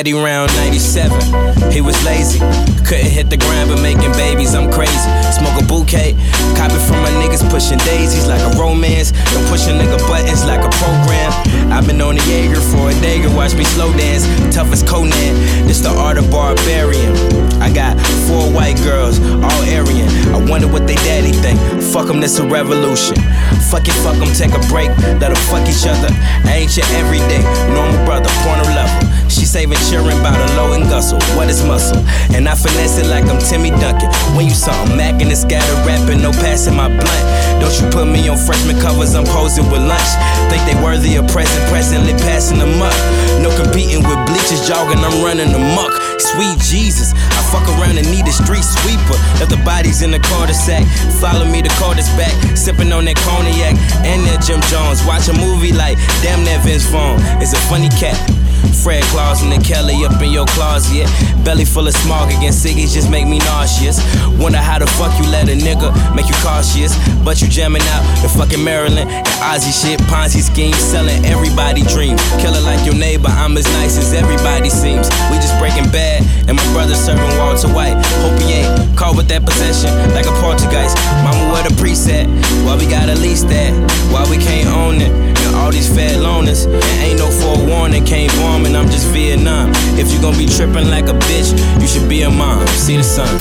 daddy round 97. He was lazy, couldn't hit the ground but making babies. I'm crazy. Smoke a bouquet, copy from my niggas pushing daisies like a romance. Don't push a nigga buttons like a program. I've been on the Jaeger for a day, watch me slow dance. Tough as Conan, this the art of barbarian. I got 4 white girls, all Aryan. I wonder what they daddy think. Fuck them, this a revolution. Fuck it, fuck them, take a break. Let them fuck each other. I ain't your everyday, normal brother, porno lover. She saving cheering about a low and gustle. What is muscle? And I finesse it like I'm Timmy Duncan. When you saw him macking and scatter rapping, no passing my blunt. Don't you put me on freshman covers, I'm posing with lunch. Think they worthy of presently passing them up. No competing with bleachers, jogging, I'm running amok. Sweet Jesus, I fuck around and need a street sweeper. Left the bodies in the cul-de-sac. Follow me, the Carter's back. Sipping on that cognac and that Jim Jones. Watch a movie like damn that Vince Vaughn. It's a funny cat. Fred Claus and the Kelly up in your closet. Belly full of smog against ciggies just make me nauseous. Wonder how the fuck you let a nigga make you cautious. But you jamming out the fucking Maryland and Ozzy shit. Ponzi schemes, selling everybody dreams. Killer like your neighbor, I'm as nice as everybody seems. We just breaking bad and my brother serving Walter White. Hope he ain't caught with that possession like a poltergeist. Mama with a preset, why we gotta lease that? Why we can't own it? And all these fed loners, and ain't no forewarning, came bombing, I'm just Vietnam. If you gon' be tripping like a bitch, you should be a mom. See the sun.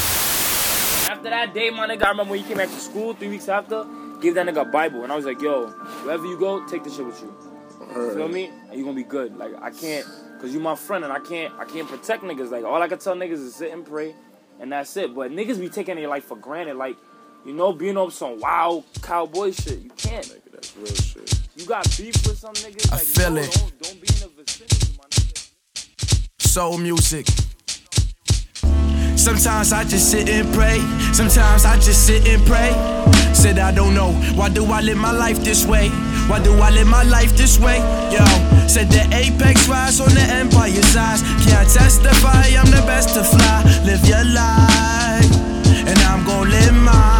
After that day, my nigga, I remember when he came back to school 3 weeks after, gave that nigga a Bible, and I was like, yo, wherever you go, take this shit with you. You feel me? And you gonna be good. Like, I can't, cause you my friend, and I can't protect niggas. Like, all I can tell niggas is sit and pray, and that's it. But niggas be taking their life for granted. Like, you know, being up some wild cowboy shit. You can't. Nigga, that's real shit. You got beef with some niggas. Like, I feel it. Don't be in the vicinity, my nigga. Soul music. Sometimes I just sit and pray. Sometimes I just sit and pray. Said I don't know. Why do I live my life this way? Why do I live my life this way? Yo, said the apex rise on the empire's eyes. Can't testify I'm the best to fly. Live your life, and I'm gon' live mine.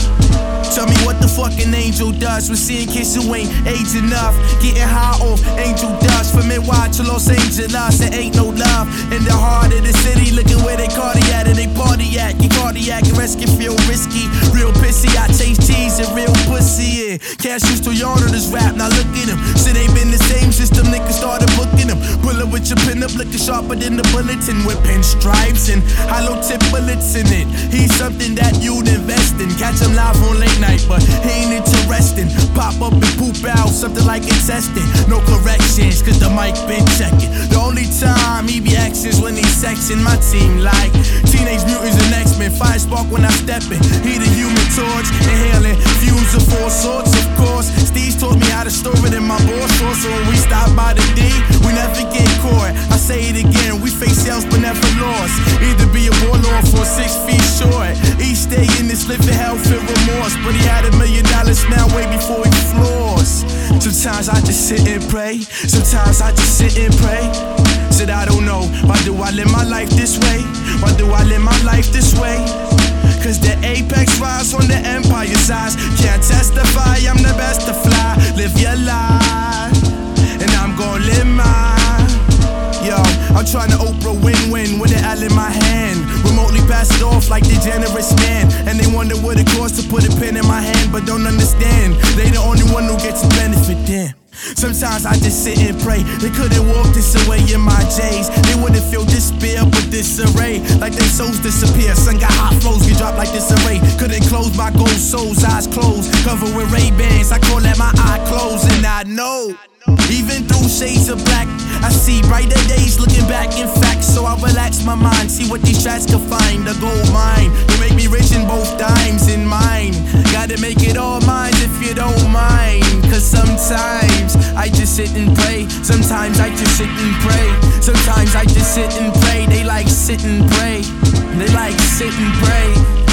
Tell me what the fucking angel does when seeing kids who ain't age enough. Getting high off angel dust. From NY to Los Angeles, there ain't no love. In the heart of the city, looking where they cardiac and they party at. Get cardiac and rest can feel risky. Real pissy, I chase cheese and real pussy, yeah. Cash used to yarn on this rap, now look at him. Shit ain't been the same since them niggas started booking him. Pull up with your pin up, looking sharper than the bulletin. With pinstripes and hollow tip bullets in it. He's something that you'd invest in. Catch him live on late night, but he ain't interesting. Pop up and poop out, something like intestine. No corrections, cause the mic been checking. The only time he be acting is when he's sexing my team like Teenage Mutants and X-Men. Fire spark when I step in. He the human torch, inhaling fumes of all sorts, of course. Steve taught me how to store it in my ball shorts. So when we stop by the D, we never get caught. I say it again, we face sales but never lost. Either be a ball off or 6 feet short. Each day in this living hell filled remorse, but he had $1 million smile way before he floors. Sometimes I just sit and pray. Sometimes I just sit and pray. Said I don't know, why do I live my life this way? Why do I live my life this way? Cause the apex rise on the empire's eyes. Can't testify I'm the best to fly. Live your life, and I'm gon' live mine. Yo, I'm tryna Oprah win-win with an L in my hand. Remotely pass it off like the generous man. And they wonder what it costs to put a pen in my hand, but don't understand. They the only one who gets to benefit then. Sometimes I just sit and pray. They couldn't walk this away in my J's. They wouldn't feel despair with disarray. Like their souls disappear. Sun got hot flows, get dropped like disarray. Couldn't close my gold souls, eyes closed. Covered with Ray-Bans, I call that my eye closed. And I know, even through shades of black, I see brighter days looking back. In fact, so I relax my mind. See what these tracks can find. The gold mine, they make me rich in both dimes in mine. Gotta make it all mine if you don't mind. Cause sometimes I just sit and pray. Sometimes I just sit and pray. Sometimes I just sit and pray. They like sit and pray. They like sit and pray.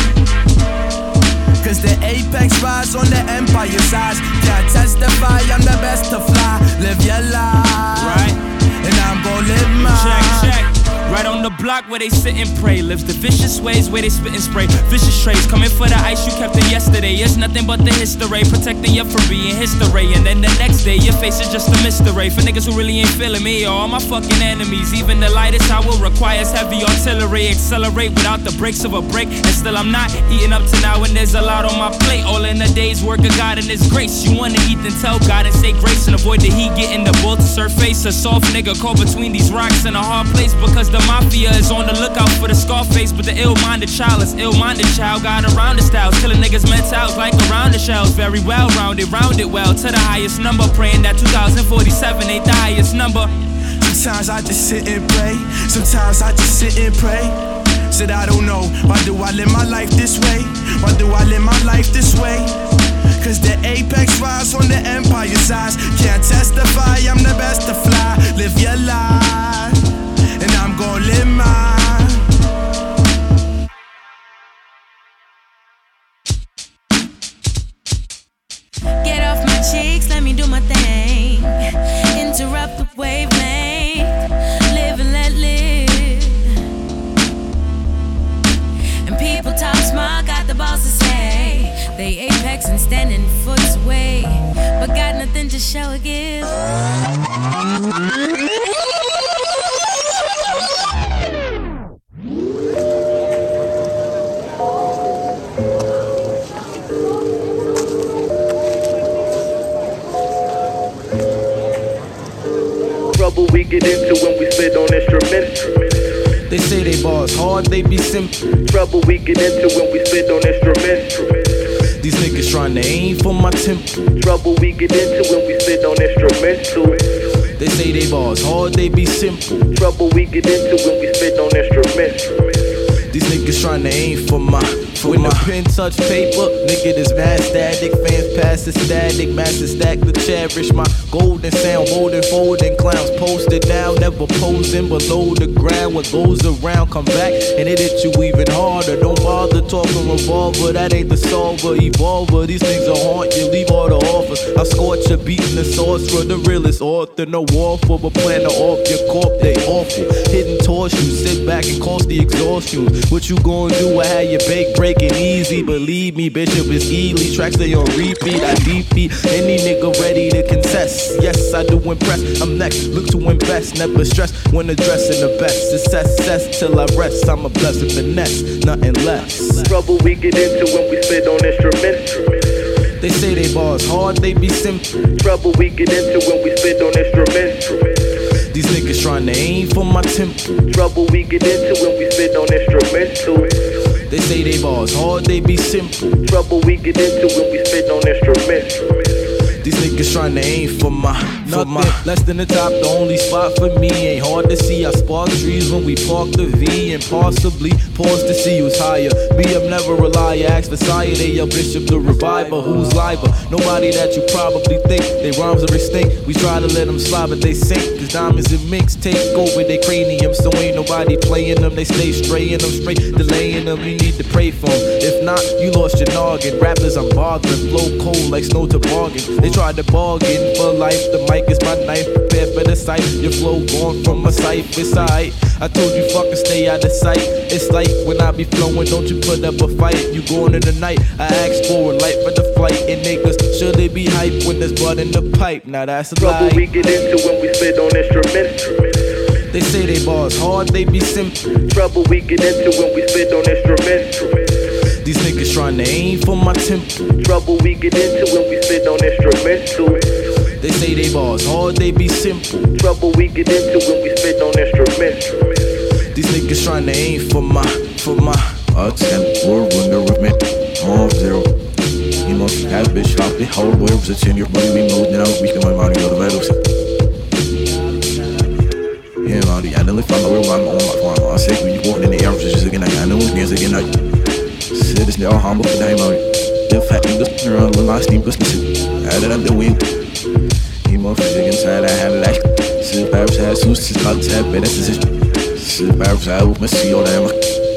Cause the apex rise on the empire's eyes. Can't testify I'm the best to fly. Live your life, right? And I'm gon' live mine. Check. Right on the block where they sit and pray. Lives the vicious ways where they spit and spray. Vicious trays coming for the ice you kept in yesterday. It's nothing but the history, protecting you from being history. And then the next day your face is just a mystery. For niggas who really ain't feeling me, all my fucking enemies. Even the lightest hour requires heavy artillery. Accelerate without the brakes of a break. And still I'm not eating up to now, and there's a lot on my plate. All in a day's work of God and His grace. You wanna eat, then tell God and say grace, and avoid the heat getting the bull to surface. A soft nigga caught between these rocks in a hard place, because the mafia is on the lookout for the Scarface. But the ill-minded child is ill-minded child. Got around the styles, killing niggas' mentals like around the shells. Very well-rounded, rounded well to the highest number. Praying that 2047 ain't the highest number. Sometimes I just sit and pray. Sometimes I just sit and pray. Said I don't know, why do I live my life this way? Why do I live my life this way? Cause the apex rise on the empire size. Can't testify, I'm the best to fly. Live your life, and I'm gon' live mine. Get off my cheeks, let me do my thing. Interrupt the wavelength. Live and let live. And people talk smart, got the balls to say they apex and standing foots away, but got nothing to show or give. Trouble we get into when we spit on instruments. They say they bars hard, they be simple. Trouble we get into when we spit on instruments. These niggas trying to aim for my temple. Trouble we get into when we spit on instrumental. They say they bars hard, they be simple. Trouble we get into when we spit on instruments. These niggas trying to aim for my. When the pen touch paper, nigga, this mad static. Fans pass the static, master stack to cherish my golden sound. Golden folding clowns posted down, never posing below the ground. What goes around, come back and it hit you even harder. Don't bother talking revolver, that ain't the solver. Evolver, these things will haunt you, leave all the offers. I scorch you, beating the sorcerer, the realest author. No war for, but plan to off your corp, they awful. Hidden torch you, sit back and cause the exhaustion. What you gonna do? I had your bake breaking easy, believe me, Bishop is Ely. Tracks they on repeat, I defeat any nigga ready to contest. Yes, I do impress, I'm next, look to invest. Never stress when addressing the best. Success till I rest, I'm a blessed finesse, nothing less. Trouble we get into when we spit on instruments. They say they bars hard, they be simple. Trouble we get into when we spit on instruments. These niggas trying to aim for my temple. Trouble we get into when we spit on instrumental. They say they bars hard, they be simple. Trouble we get into when we spit on instruments. These niggas trying to aim for my. Less than the top, the only spot for me. Ain't hard to see, I spark trees when we park the V. And possibly pause to see who's higher. Me, I'm never a liar, ask for sire. They your bishop, the reviver, who's liver? Nobody that you probably think. They rhymes are extinct, we try to let them slide but they sink. Cause diamonds and minks take over their cranium. So ain't nobody playing them, they stay straying them. Straight delaying them, you need to pray for them. If not, you lost your noggin. Rappers, I'm bothering, flow cold like snow toboggan. They tried to bargain for life, the mic is my knife, prepared for the sight. Your flow gone from my sight, it's alright. I told you fucking stay out of sight. It's like when I be flowing, don't you put up a fight. You going in the night, I ask for a light for the flight. And niggas, should they be hype when there's blood in the pipe? Now that's a Trouble lie. we get into when we spit on instruments. They say they bars hard, they be simple. Trouble we get into when we spit on instruments. These niggas trying to aim for my temple. Trouble we get into when we spit on instrumental. They say they bars hard, they be simple. Trouble we get into when we spit on instruments. These niggas trying to aim for my. Attempt or wonder with me. Off zero. You must have bitch off the whole world. It's in your body, we move now. We can my money on the medals. Yeah, Marty, I don't find the world I'm on my farm. I say when you walk in the air, just again, I know it's again. I said it's now humble for the Marty. The fact that this run with my steam business. I did the wind. He must be inside. I had like. Sit by side, so it's not tab, but that's it. Sit by side with my see all that.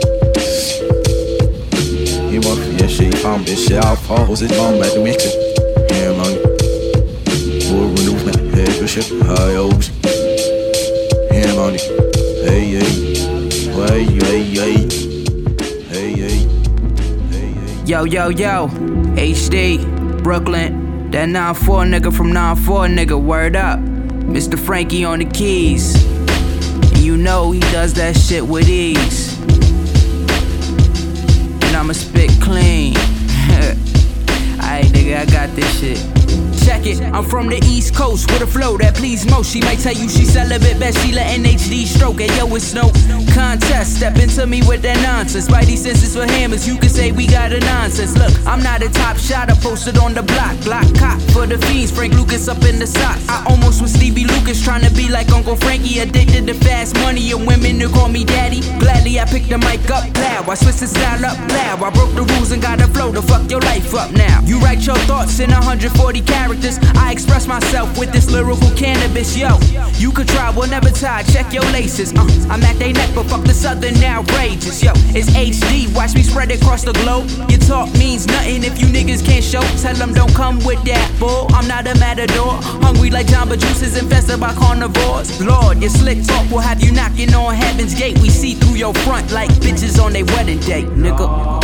He must be a shit, found this shit. I'll pause it on back to mix it. Yeah, man. Boy, renewal, man. Hey, good shit. Hi, yo. Yeah, man. Hey, hey. Yo, HD, Brooklyn, that 9-4 nigga from 9-4 nigga, word up. Mr. Frankie on the keys. And you know he does that shit with ease. And I'ma spit clean. Aight, nigga, I got this shit. Check it, I'm from the East Coast with a flow that please most. She might tell you she celibate, bet she letting HD stroke. And yo, it's no contest, step into me with that nonsense. Spidey senses for hammers, you can say we got a nonsense. Look, I'm not a top shot, I posted on the block cop for the fiends, Frank Lucas up in the socks. I almost was Stevie Lucas, trying to be like Uncle Frankie. Addicted to fast money and women who call me daddy. Gladly I picked the mic up, plow, I switched the style up, plow. I broke the rules and got a flow to fuck your life up now. You write your thoughts in 140 characters. I express myself with this lyrical cannabis, yo. You could try, we'll never tie, check your laces. I'm at they neck, but fuck the southern outrageous, yo. It's HD, watch me spread it across the globe. Your talk means nothing if you niggas can't show. Tell them don't come with that, bull. I'm not a matador. Hungry like Jamba Juices, infested by carnivores. Lord, your slick talk will have you knocking on heaven's gate. We see through your front like bitches on their wedding day, nigga.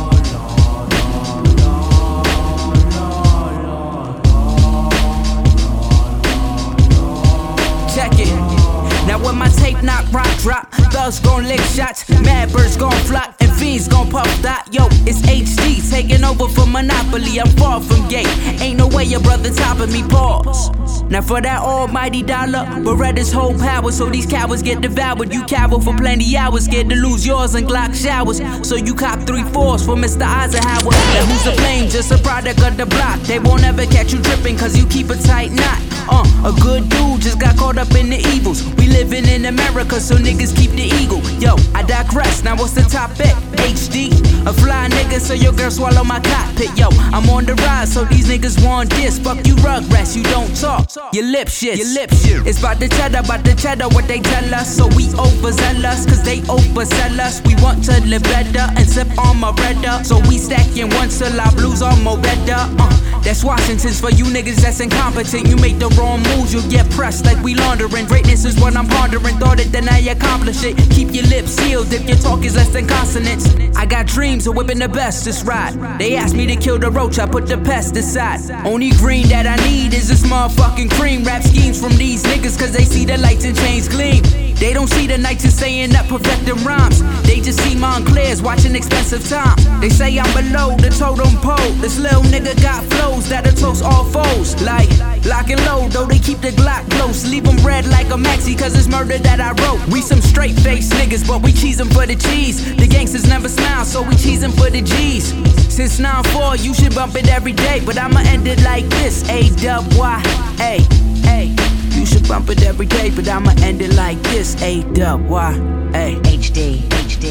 Check it. Now when my tape knock, rock drop, thugs gon' lick shots, mad birds gon' flock, and fiends gon' puff that. Yo, it's HD taking over for Monopoly. I'm far from gay. Ain't no way your brother topping me. Pause. Now for that almighty dollar, Beretta's whole power, so these cowards get devoured. You cower for plenty hours, scared to lose yours in Glock showers. So you cop 3/4 for Mr. Eisenhower. Now who's to blame? Just a product of the block. They won't ever catch you tripping, cause you keep a tight knot. A good dude just got caught up in the evils. We living in America, so niggas keep the eagle. Yo, I digress, now what's the topic? HD, a fly nigga, so your girl swallow my cockpit. Yo, I'm on the rise, so these niggas want this. Fuck you rugrats, you don't talk. Your lip shit. It's about the cheddar, what they tell us. So we overzealous, cause they oversell us. We want to live better and sip on my redder. So we stacking one till our blues are more better. That's Washington's for you niggas that's incompetent. You make the wrong moves, you'll get pressed like we laundering. Greatness is what I'm pondering, thought it, then I accomplish it. Keep your lips sealed if your talk is less than consonants. I got dreams of whipping the best, just ride. They asked me to kill the roach, I put the pesticide. Only green that I need is this motherfucking cream. Rap schemes from these niggas cause they see the lights and chains gleam. They don't see the nights and staying up perfecting rhymes. They just see Montclair's watching expensive time. They say I'm below the totem pole. This little nigga got flows that'll toast all foes. Like lock and load, though they keep the Glock close. Leave them red like a maxi cause it's murder that I wrote. We some straight face niggas, but we cheesin' for the cheese. The gangsters never smile, so we cheesin' for the G's. Since 9-4, you should bump it every day, but I'ma end it like this. A-W-Y, A. You should bump it every day, but I'ma end it like this. A-W-Y, HD.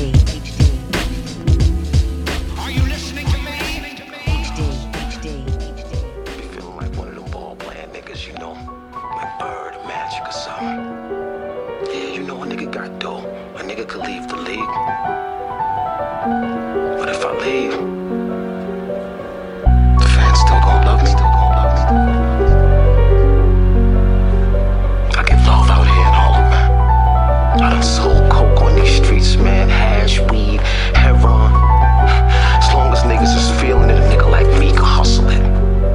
Are you listening to me? HD. Be feeling like one of them ball playing niggas, you know, like Bird, Magic or something. Yeah, you know a nigga got dough. A nigga could leave the league. But if I leave, the fans still gon' love me. I get love out here in Harlem, man. I done sold coke on these streets, man. Hash, weed, heroin. As long as niggas is feeling it, a nigga like me can hustle it.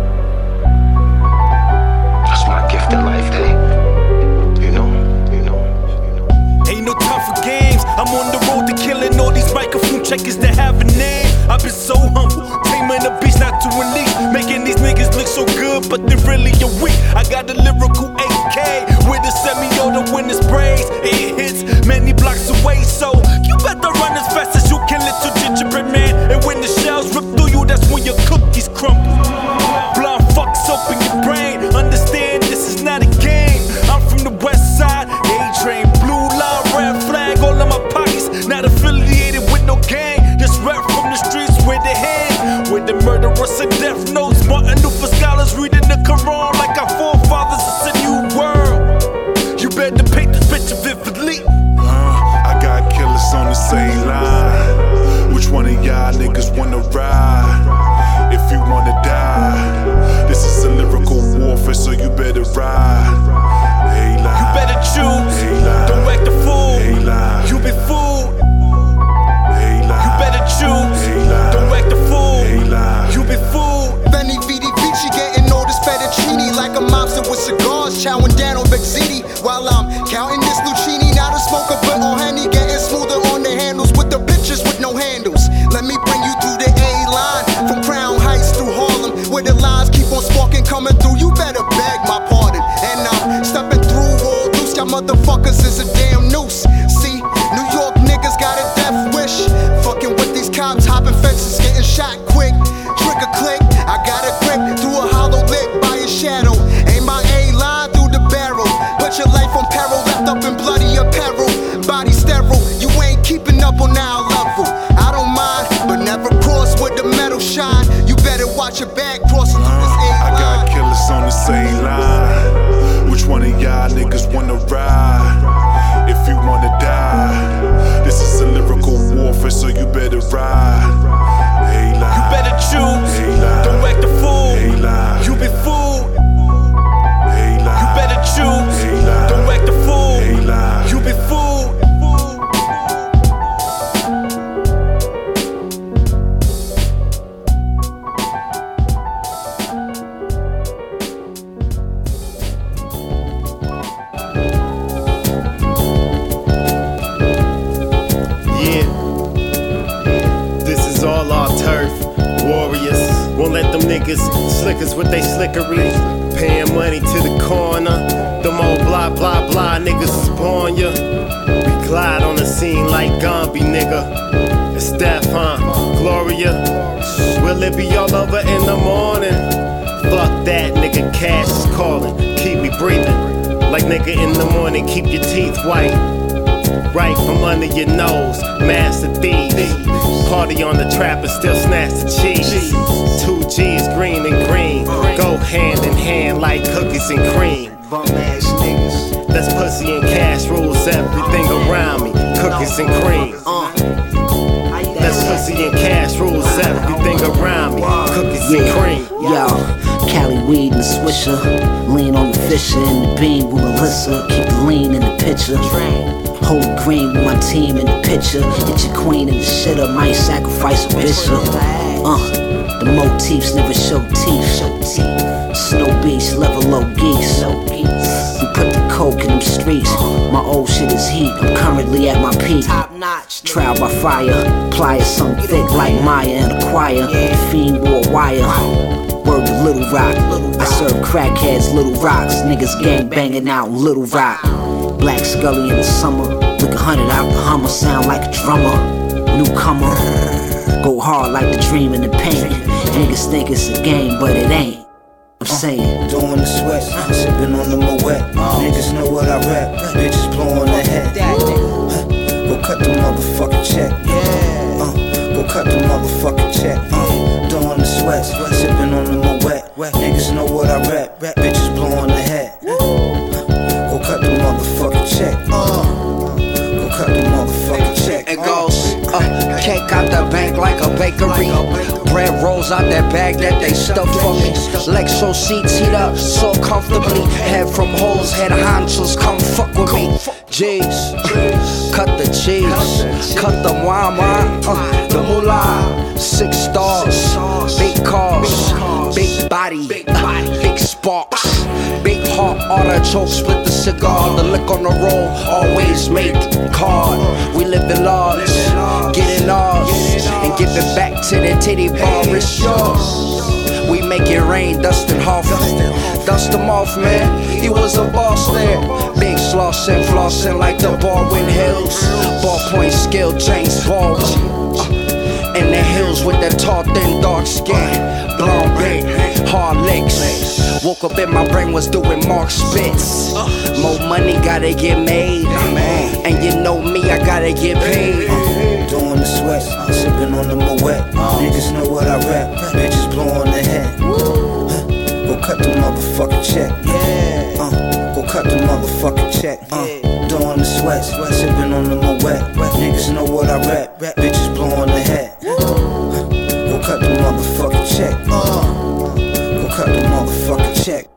That's my gift in life, eh? You know. Ain't no time for games. I'm on the road to killing all these microphone checkers that have a name. I've been so humble, taming the beast not to release. Making these niggas look so good, but they're really a weak. I got a lyrical AK with a semi-auto when it sprays. It hits many blocks away, so you better run as fast as you can, little gingerbread man. And when the shells rip through you, that's when your cookies crumble. Blind fucks open your brain. Understand this is not a game. I'm from the west side, A-Train, blue line, red flag, all in my pockets. Not affiliated with no gang. Just rap from the streets where they hang. Where the murderers and death notes. Martin Luther scholars reading the Quran like our forefathers. It's a new world. You better paint this picture vividly. I got killers on the same line. handles. Let me bring you through the A-line, from Crown Heights through Harlem, where the lines keep on sparking coming through. You better beg my pardon. And I'm stepping through all loose. Y'all motherfuckers is a damn noose. See, New York niggas got a death wish. Fucking with these cops, hopping fences, getting shot quick. Trigger click, I got a grip through a hollow lit by a shadow. Aim my A-line through the barrel. Put your life on peril, wrapped up in bloody apparel. Body sterile, you ain't keeping up on our level. I don't mind, but never cross where the metal shine. You better watch your back crossing through this A-line. I got killers on the same line. Which one of y'all niggas wanna ride? If you wanna die, this is a lyrical warfare, so you better ride. A-line. You better choose. A-line. Don't act the fool. A-line. You be fooled. A-line. You better choose. A-line. Don't act the fool. A-line. You be fooled. All our turf warriors. Won't let them niggas slickers with they slickery. Paying money to the corner. Them old blah blah blah niggas spawn ya. We glide on the scene like Gumby, nigga. It's Steph, huh? Gloria. Will it be all over in the morning? Fuck that, nigga. Cash is calling. Keep me breathing. Like nigga in the morning, keep your teeth white. Right from under your nose, master thieves. Party on the trap and still snatch the cheese. 2 G's, green and green. Go hand in hand like cookies and cream. Bum ass niggas. That's pussy and cash rules everything around me. Cookies and cream. That's pussy and cash rules everything around me. Cookies and cream. Yo, Cali weed and the swisher. Lean on the Fisher and the beam with Melissa. Keep the lean in the picture. Hold green with my team in the picture. Hit your queen in the shitter, might sacrifice a bishop. The motifs never show teeth. Snow Beach, level low geese. We put the coke in them streets. My old shit is heat, I'm currently at my peak. Trial by fire, pliers something thick like Maya in a choir. Fiend wore wire. Word to Little Rock. I serve crackheads, Little Rocks. Niggas gang banging out in Little Rock. Black Scully in the summer, look 100 out the Hummer, sound like a drummer. Newcomer, go hard like the dream in the paint. Niggas think it's a game, but it ain't. I'm saying, doing the sweat, sipping on the Moet. Niggas know what I rap, bitches blowing their head. Go cut the motherfucking check. Go cut the motherfucking check. Doing the sweat, sipping on the Moet. Niggas know what I rap, bitches blowing their head. Go cut the motherfucking check. Go cut the motherfucking check. It goes, cake out the bank like a bakery. Bread rolls out that bag that they stuff for me. Lexo seats heat up so comfortably. Head from holes, head honchos, come fuck with me. G's, cut the cheese, cut the wine, the moolah. 6 stars, big cars, big body, big sparks. Big heart, artichoke, split the cigar. The lick on the roll, always make card. We live in large, getting ours, and give it back to the titty bar. It's yours. We make it rain, Dustin Hoffman. Dust him off, man. He was a boss there. Big slossin', flossin' like the Baldwin Hills. Ballpoint skill, James Baldwin. In the hills with that tall, thin, dark skin. Blonde big, hard licks. Woke up and my brain was doing Mark Spitz. More money gotta get made. And you know me, I gotta get paid. Doing the sweat, sipping on the Moet. Niggas know what I rap, bitches blowing their head. Go cut the motherfucking check. Go cut the motherfucking check. Doing the sweat, sipping on the Moet. Niggas know what I rap, bitches blowing their head. Go cut the motherfucking check. Go cut the motherfucking check.